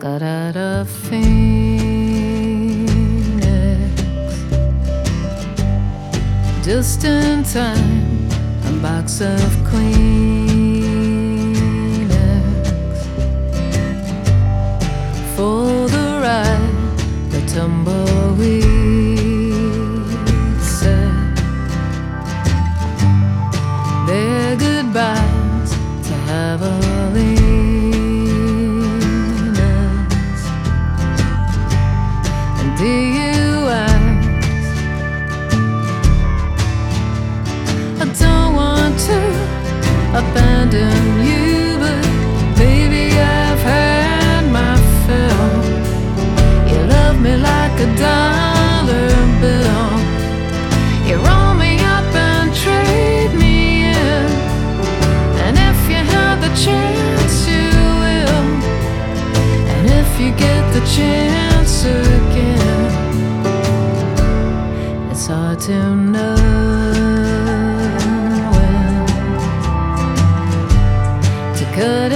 got out of Phoenix just in time, a box of Kleenex for the ride, the tumbleweed said their goodbyes to javelinas and DUIs. I don't want to abandon you, but baby, I've had my fill. You love me like a dollar bill. You roll me up and trade me in, and if you have the chance, you will. And if you get the chance again, it's hard to know when to cut